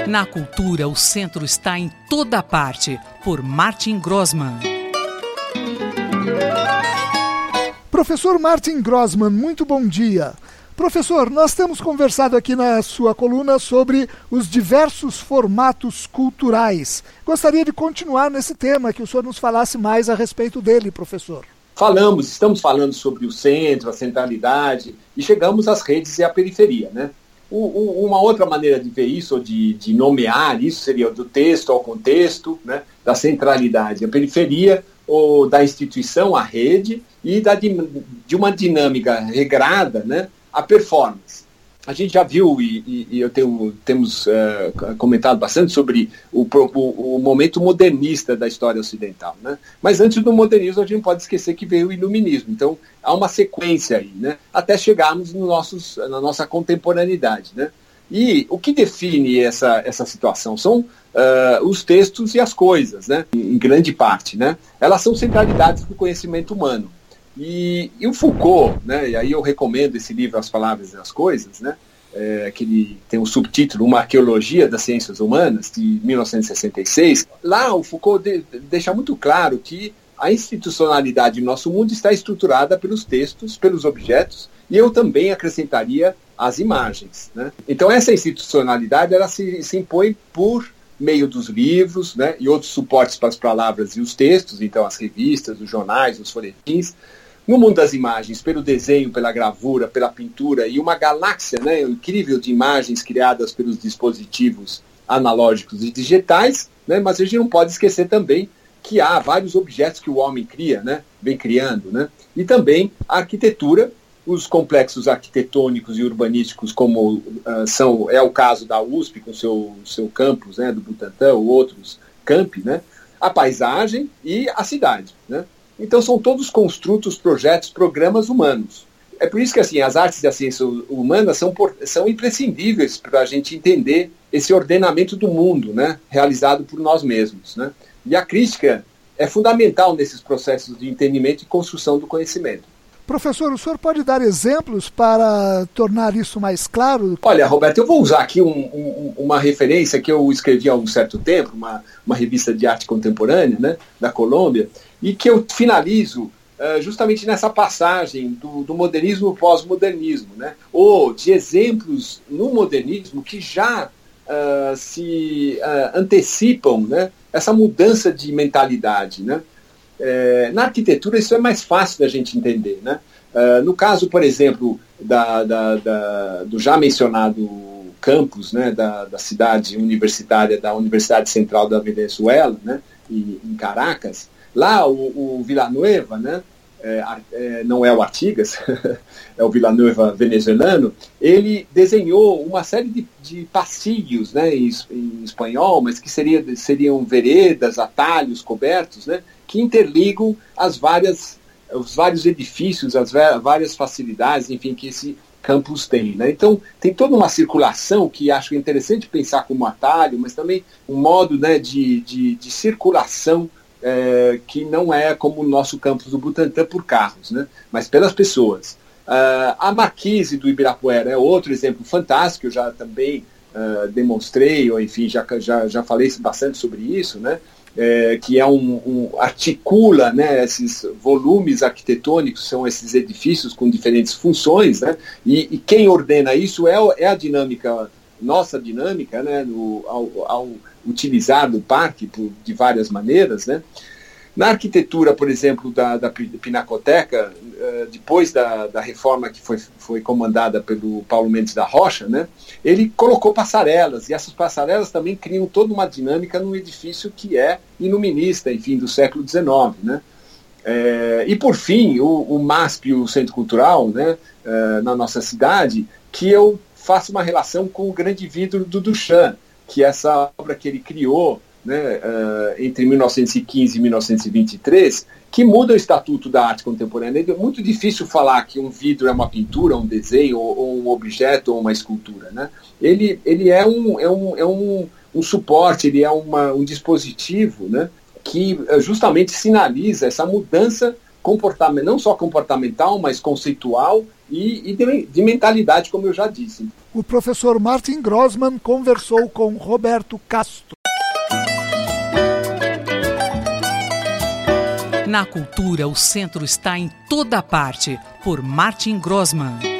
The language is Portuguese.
Na cultura, o centro está em toda parte, por Martin Grossmann. Professor Martin Grossmann, muito bom dia. Professor, nós temos conversado aqui na sua coluna sobre os diversos formatos culturais. Gostaria de continuar nesse tema, que o senhor nos falasse mais a respeito dele, professor. Estamos falando sobre o centro, a centralidade, e chegamos às redes e à periferia, né? Uma outra maneira de ver isso, ou de nomear isso, seria do texto ao contexto, né? Da centralidade à periferia, ou da instituição à rede, e de uma dinâmica regrada, né? A performance. A gente já viu, temos comentado bastante sobre o momento modernista da história ocidental, né? Mas antes do modernismo, a gente não pode esquecer que veio o iluminismo. Então, há uma sequência aí, né? Até chegarmos na nossa contemporaneidade, né? E o que define essa situação são os textos e as coisas, né? Em grande parte, né? Elas são centralidades do conhecimento humano. E o Foucault, né, e aí eu recomendo esse livro As Palavras e as Coisas, né, que ele tem um subtítulo Uma Arqueologia das Ciências Humanas, de 1966. Lá o Foucault deixa muito claro que a institucionalidade do nosso mundo está estruturada pelos textos, pelos objetos, e eu também acrescentaria as imagens, né? Então essa institucionalidade ela se impõe por meio dos livros, né, e outros suportes para as palavras e os textos, então as revistas, os jornais, os folhetins. No mundo das imagens, pelo desenho, pela gravura, pela pintura e uma galáxia, né, incrível de imagens criadas pelos dispositivos analógicos e digitais, né, mas a gente não pode esquecer também que há vários objetos que o homem cria, né, vem criando, né, e também a arquitetura, os complexos arquitetônicos e urbanísticos, como é o caso da USP, com seu campus, né, do Butantã, ou outros campi, né, a paisagem e a cidade, né. Então são todos construtos, projetos, programas humanos. É por isso que assim, as artes e a ciência humana são imprescindíveis para a gente entender esse ordenamento do mundo, né, realizado por nós mesmos, né. E a crítica é fundamental nesses processos de entendimento e construção do conhecimento. Professor, o senhor pode dar exemplos para tornar isso mais claro? Olha, Roberto, eu vou usar aqui uma referência que eu escrevi há um certo tempo, uma revista de arte contemporânea, né, da Colômbia, e que eu finalizo justamente nessa passagem do modernismo ao pós-modernismo, né, ou de exemplos no modernismo que já se antecipam, né, essa mudança de mentalidade, né. Na arquitetura isso é mais fácil da gente entender, né? No caso, por exemplo, do já mencionado campus, né, da cidade universitária, da Universidade Central da Venezuela, né, em Caracas, lá o Villanueva, né, não é o Artigas, é o Villanueva venezuelano, ele desenhou uma série de passilhos, né, em espanhol, mas que seriam veredas, atalhos cobertos, né, que interligam os vários edifícios, as várias facilidades, enfim, que esse campus tem, né? Então, tem toda uma circulação que acho interessante pensar como atalho, mas também um modo, né, de circulação que não é como o nosso campus do Butantã por carros, né, mas pelas pessoas. A Marquise do Ibirapuera é outro exemplo fantástico, eu já também demonstrei, ou enfim, já falei bastante sobre isso, né, que articula, né, esses volumes arquitetônicos, são esses edifícios com diferentes funções, né, e quem ordena isso é a dinâmica, nossa dinâmica, né, ao utilizar o parque de várias maneiras, né. Na arquitetura, por exemplo, da Pinacoteca, depois da reforma que foi comandada pelo Paulo Mendes da Rocha, né, ele colocou passarelas, e essas passarelas também criam toda uma dinâmica num edifício que é iluminista, enfim, do século XIX, né. E, por fim, o MASP, o Centro Cultural, né, na nossa cidade, que eu faço uma relação com o Grande Vidro do Duchamp, que é essa obra que ele criou, né, entre 1915 e 1923, que muda o estatuto da arte contemporânea. É muito difícil falar que um vidro é uma pintura, um desenho, ou um objeto, ou uma escultura, né? Ele é um suporte, ele é um dispositivo, né, que justamente sinaliza essa mudança comportamental, não só comportamental, mas conceitual e de mentalidade, como eu já disse. O professor Martin Grossmann conversou com Roberto Castro. Na cultura, o centro está em toda parte, por Martin Grossmann.